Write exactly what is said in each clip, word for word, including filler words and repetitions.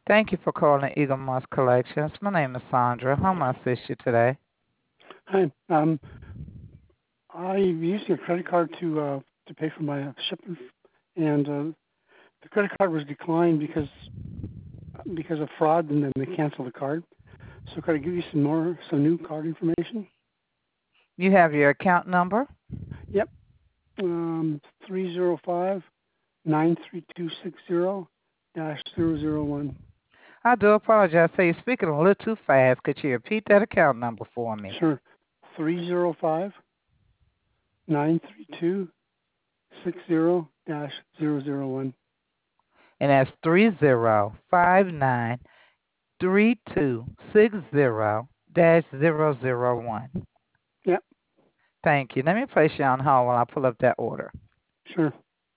Thank you for calling Eagle Moss Collections. My name is Sandra. How may I assist you today? Hi. Um, I'm using a credit card to uh, to pay for my uh, shipping, and uh, the credit card was declined because because of fraud, and then they canceled the card. So could I give you some more some new card information? You have your account number? Yep. Um, three zero five nine three two six zero dash zero zero one. I do apologize. So you're speaking a little too fast. Could you repeat that account number for me? Sure. Three zero five nine three two six zero dash zero zero one. And that's three zero five nine three two six zero dash zero zero one. Yep. Thank you. Let me place you on hold while I pull up that order. Sure.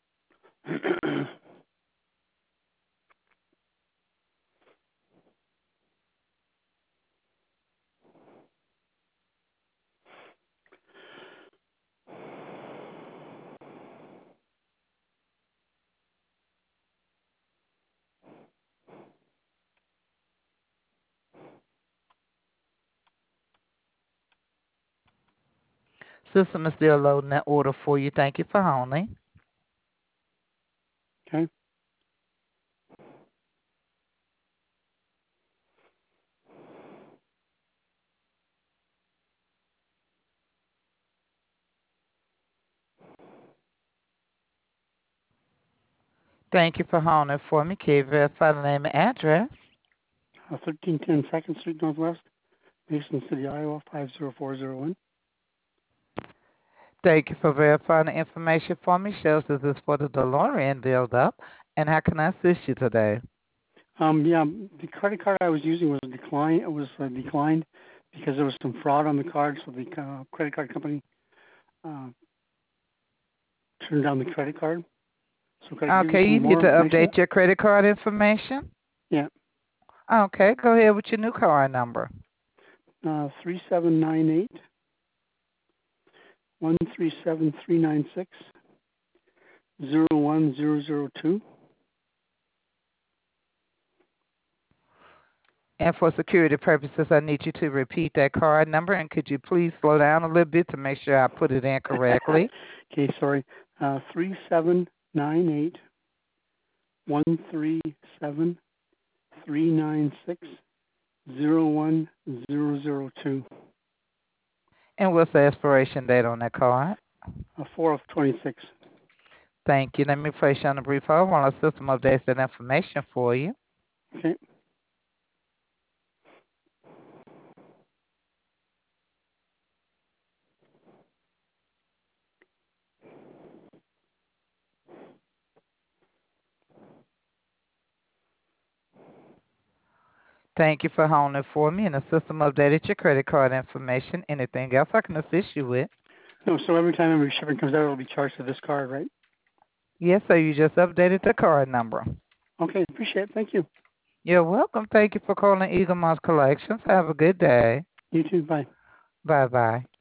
System is still loading that order for you. Thank you for holding. Okay. Thank you for holding for me. Can you verify the name and address? Uh, thirteen ten Second Street Northwest, Mason City, Iowa, five zero four zero one. Thank you for verifying the information for me. Shows that this is for the DeLorean build up. And how can I assist you today? Um, yeah, the credit card I was using was declined. It was uh, declined because there was some fraud on the card, so the uh, credit card company uh, turned down the credit card. So could I give you Okay, some you need more to information? update your credit card information. Yeah, Okay, go ahead with your new card number. uh, three seven nine eight one three seven three nine six zero one zero zero two. And for security purposes, I need you to repeat that card number. And could you please slow down a little bit to make sure I put it in correctly? Okay, sorry. Uh, three seven nine eight one three seven three nine six zero one zero zero two. And what's the expiration date on that card? Uh, four of twenty-six. Thank you. Let me place you on a brief hold while our system updates that information for you. Okay. Thank you for holding it for me, and the system updated your credit card information. Anything else I can assist you with? No, so every time every shipping comes out, it'll be charged to this card, right? Yes, sir. You just updated the card number. Okay, appreciate it. Thank you. You're welcome. Thank you for calling Eagle Moss Collections. Have a good day. You too. Bye. Bye bye.